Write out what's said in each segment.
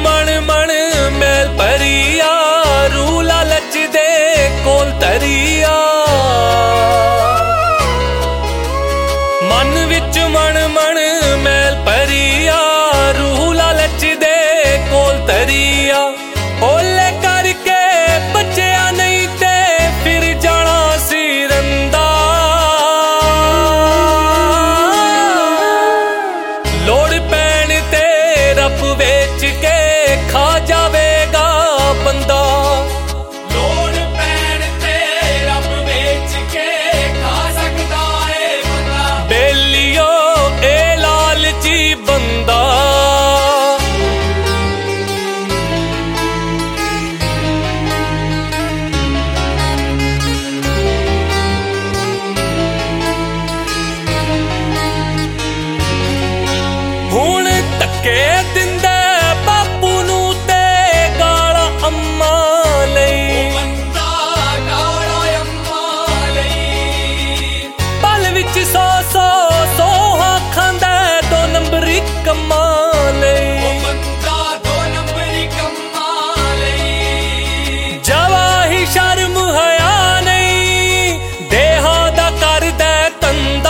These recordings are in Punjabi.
ਮਣ ਮਣ ਮੈਲ ਭਰੀਆ, ਰੂਹ ਲਾਲਚ ਦੇ ਕੋਲ ਤਰੀਆ। ਮਨ ਵਿੱਚ ਮਣ ਮਣ ਮੈਲ ਭਰੀਆ, ਰੂਹ ਲਾਲਚ ਦੇ ਕੋਲ ਤਰੀਆ। ਓਲੇ ਕਰਕੇ ਬਚਿਆ ਨਹੀਂ ਤੇ ਫਿਰ ਜਾਣਾ ਸੀ ਰੰਦਾ। ਲੋੜ ਪੈਣ ਤੇ ਰੱਬ ਵੇਚ ਕੇ ਖਾ ਜਾਵੇਗਾ ਬੰਦਾ। ਲੋੜ ਪੈਣ ਤੇ ਰੱਬ ਵੇਚ ਕੇ ਖਾ ਸਕਦਾ ਏ ਬੰਦਾ। ਬੇਲੀਓ ਇਹ ਲਾਲਚੀ ਬੰਦਾ। ਹੁਣ ਧੱਕੇ ਦਿੰਦਾ ਬਾਪੂ ਨੂੰ ਤੇ ਗਾਲਾਂ ਅੰਮਾਂ ਲਈ। ਬੰਦਾ ਗਾਲਾਂ ਅੰਮਾਂ ਲਈ। ਪਲ ਵਿੱਚ 100 ਸੋਹਾ ਖਾਂਦਾ 2 ਨੰਬਰੀ ਕੰਮਾਂ ਲਈ। ਬੰਦਾ 2 ਨੰਬਰੀ ਕੰਮਾਂ ਲਈ। ਜਵਾਹੀ ਸ਼ਰਮ ਹਯਾ ਨਹੀਂ, ਦੇਹਾਂ ਦਾ ਕਰਦਾ ਧੰਦਾ।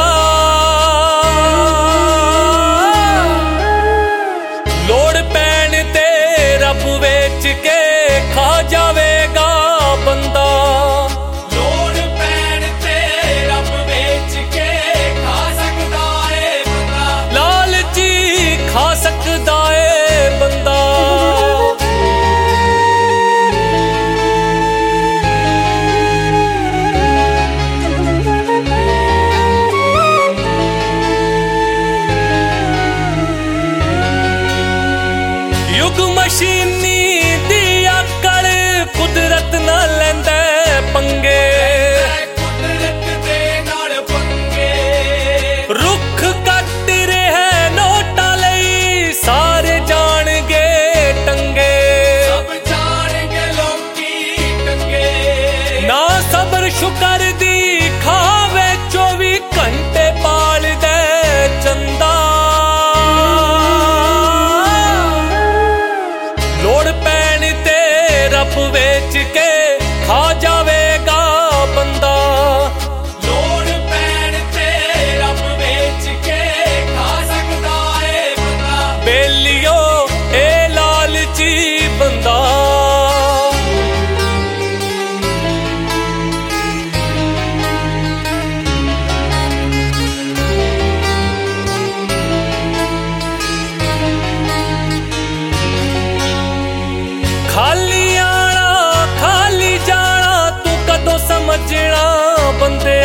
ਲੋੜ ਪੈਣ ਤੇ ਰੱਬ ਵੇਚ ਕੇ ਖਾ ਜਾਵੇਗਾ ਬੰਦਾ। ਲੋੜ ਪੈਣ ਤੇ ਰੱਬ ਵੇਚ ਕੇ ਖਾ ਸਕਦਾ ਏ ਬੰਦਾ। ਲਾਲਚੀ ਖਾ ਸਕਦਾ ਏ ਬੰਦਾ। ਯੁੱਗ ਮਸ਼ੀਨੀ ਦੀ ਅਕਲ, ਕੁਦਰਤ ਨਾਲ ਲੈਂਦਾ ਪੰਗੇ। ਕੁਦਰਤ ਦੇ ਨਾਲ ਪੰਗੇ। ਰੁੱਖ ਕੱਟ ਰਿਹਾ ਨੋਟਾਂ ਲਈ, ਸਾਰੇ ਜਾਣਗੇ ਟੰਗੇ। ਸਭ ਜਾਣਗੇ ਲੋਕੀ ਟੰਗੇ। ਨਾ ਸਬਰ ਸ਼ੁਕਰ ਦੀ ਖਾਵੇ 24 ਘੰਟੇ ਪਾਲਦਾ ਚੰਦਾ। ਲੋੜ ਪੈਣ ਤੇ ਰੱਬ ਵੇਚ ਕੇ ਖਾ ਜਾਵੇਗਾ ਬੰਦਾ। ਲੋੜ ਪੈਣ ਤੇ ਰੱਬ ਵੇਚ ਕੇ ਖਾ ਸਕਦਾ ਏ ਬੰਦਾ। ਬੇਲੀਓ ਇਹ ਲਾਲਚੀ ਬੰਦਾ। ਖਾਲੀ ਆਣਾ ਖਾਲੀ ਜਾਣਾ, ਤੂੰ ਕਦੋਂ ਸਮਝਣਾ ਬੰਦੇ।